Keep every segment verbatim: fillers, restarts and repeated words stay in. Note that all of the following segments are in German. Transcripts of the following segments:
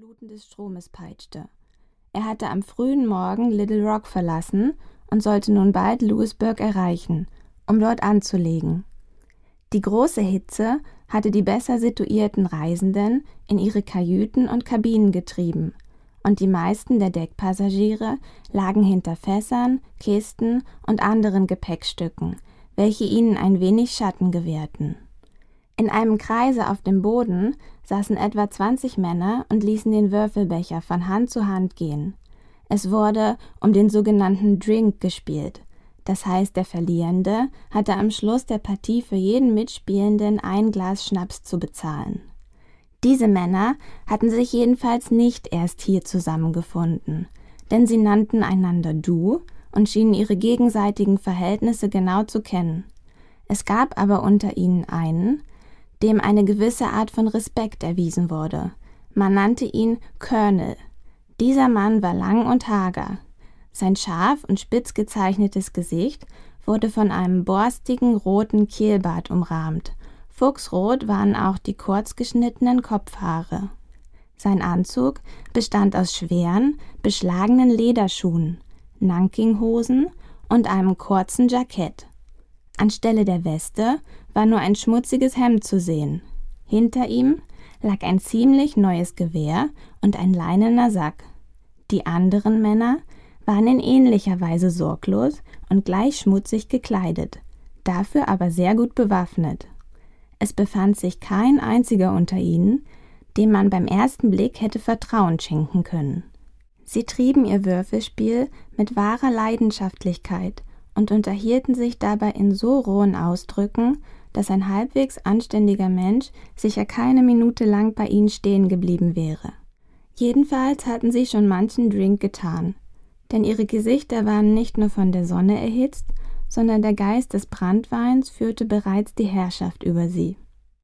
Fluten des Stromes peitschte. Er hatte am frühen Morgen Little Rock verlassen und sollte nun bald Louisburg erreichen, um dort anzulegen. Die große Hitze hatte die besser situierten Reisenden in ihre Kajüten und Kabinen getrieben, und die meisten der Deckpassagiere lagen hinter Fässern, Kisten und anderen Gepäckstücken, welche ihnen ein wenig Schatten gewährten. In einem Kreise auf dem Boden saßen etwa zwanzig Männer und ließen den Würfelbecher von Hand zu Hand gehen. Es wurde um den sogenannten Drink gespielt. Das heißt, der Verlierende hatte am Schluss der Partie für jeden Mitspielenden ein Glas Schnaps zu bezahlen. Diese Männer hatten sich jedenfalls nicht erst hier zusammengefunden, denn sie nannten einander Du und schienen ihre gegenseitigen Verhältnisse genau zu kennen. Es gab aber unter ihnen einen, dem eine gewisse Art von Respekt erwiesen wurde. Man nannte ihn Colonel. Dieser Mann war lang und hager. Sein scharf und spitz gezeichnetes Gesicht wurde von einem borstigen roten Kehlbart umrahmt. Fuchsrot waren auch die kurz geschnittenen Kopfhaare. Sein Anzug bestand aus schweren, beschlagenen Lederschuhen, Nankinghosen und einem kurzen Jackett. Anstelle der Weste war nur ein schmutziges Hemd zu sehen. Hinter ihm lag ein ziemlich neues Gewehr und ein leinener Sack. Die anderen Männer waren in ähnlicher Weise sorglos und gleich schmutzig gekleidet, dafür aber sehr gut bewaffnet. Es befand sich kein einziger unter ihnen, dem man beim ersten Blick hätte Vertrauen schenken können. Sie trieben ihr Würfelspiel mit wahrer Leidenschaftlichkeit und unterhielten sich dabei in so rohen Ausdrücken, dass ein halbwegs anständiger Mensch sicher keine Minute lang bei ihnen stehen geblieben wäre. Jedenfalls hatten sie schon manchen Drink getan, denn ihre Gesichter waren nicht nur von der Sonne erhitzt, sondern der Geist des Branntweins führte bereits die Herrschaft über sie.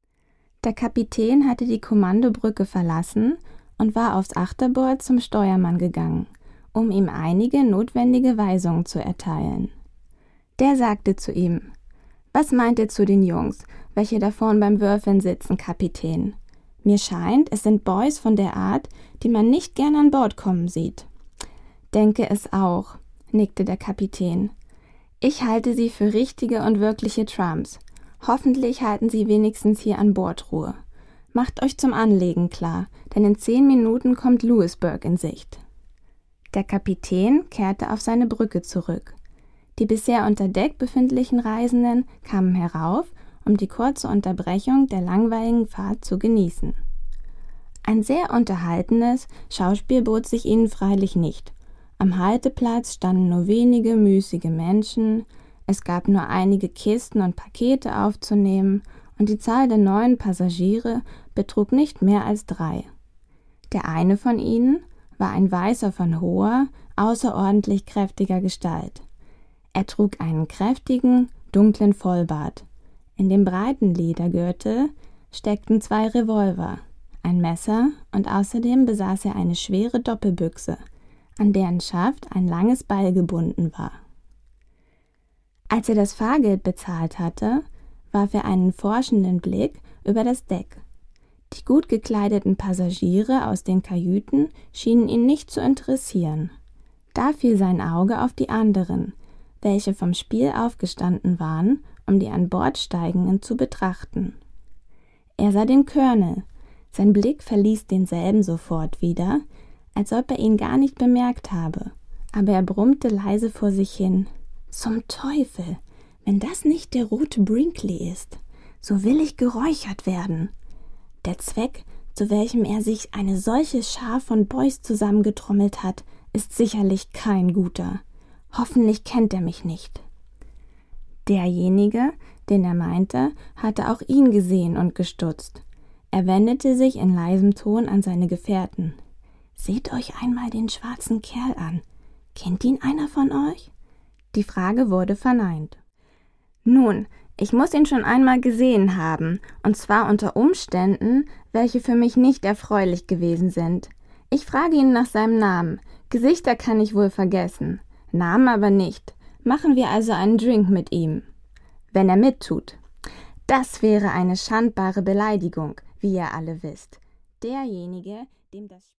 Der Kapitän hatte die Kommandobrücke verlassen und war aufs Achterbord zum Steuermann gegangen, um ihm einige notwendige Weisungen zu erteilen. Der sagte zu ihm: »Was meint ihr zu den Jungs, welche da vorn beim Würfeln sitzen, Kapitän? Mir scheint, es sind Boys von der Art, die man nicht gern an Bord kommen sieht.« »Denke es auch«, nickte der Kapitän. »Ich halte sie für richtige und wirkliche Trumps. Hoffentlich halten sie wenigstens hier an Bord Ruhe. Macht euch zum Anlegen klar, denn in zehn Minuten kommt Louisburg in Sicht.« Der Kapitän kehrte auf seine Brücke zurück. Die bisher unter Deck befindlichen Reisenden kamen herauf, um die kurze Unterbrechung der langweiligen Fahrt zu genießen. Ein sehr unterhaltendes Schauspiel bot sich ihnen freilich nicht. Am Halteplatz standen nur wenige müßige Menschen, es gab nur einige Kisten und Pakete aufzunehmen, und die Zahl der neuen Passagiere betrug nicht mehr als drei. Der eine von ihnen war ein Weißer von hoher, außerordentlich kräftiger Gestalt. Er trug einen kräftigen, dunklen Vollbart. In dem breiten Ledergürtel steckten zwei Revolver, ein Messer und außerdem besaß er eine schwere Doppelbüchse, an deren Schaft ein langes Beil gebunden war. Als er das Fahrgeld bezahlt hatte, warf er einen forschenden Blick über das Deck. Die gut gekleideten Passagiere aus den Kajüten schienen ihn nicht zu interessieren. Da fiel sein Auge auf die anderen, welche vom Spiel aufgestanden waren, um die an Bord Steigenden zu betrachten. Er sah den Colonel. Sein Blick verließ denselben sofort wieder, als ob er ihn gar nicht bemerkt habe, aber er brummte leise vor sich hin: »Zum Teufel, wenn das nicht der rote Brinkley ist, so will ich geräuchert werden. Der Zweck, zu welchem er sich eine solche Schar von Boys zusammengetrommelt hat, ist sicherlich kein guter. Hoffentlich kennt er mich nicht.« Derjenige, den er meinte, hatte auch ihn gesehen und gestutzt. Er wendete sich in leisem Ton an seine Gefährten. »Seht euch einmal den schwarzen Kerl an. Kennt ihn einer von euch?« Die Frage wurde verneint. »Nun, ich muss ihn schon einmal gesehen haben, und zwar unter Umständen, welche für mich nicht erfreulich gewesen sind. Ich frage ihn nach seinem Namen. Gesichter kann ich wohl vergessen, Namen aber nicht. Machen wir also einen Drink mit ihm. Wenn er mittut. Das wäre eine schandbare Beleidigung, wie ihr alle wisst. Derjenige, dem das